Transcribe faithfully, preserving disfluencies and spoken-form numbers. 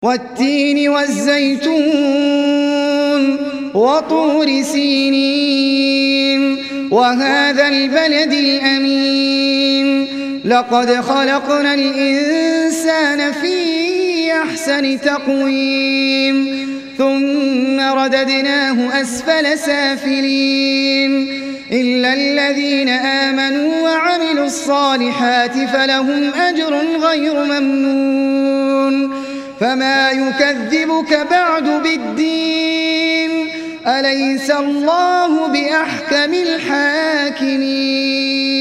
والتين والزيتون وطور سينين وهذا البلد الأمين لقد خلقنا الإنسان في أحسن تقويم ثم رددناه أسفل سافلين إلا الذين آمنوا وعملوا الصالحات فلهم أجر غير ممنون فما يكذبك بعد بالدين أليس الله بأحكم الحاكمين.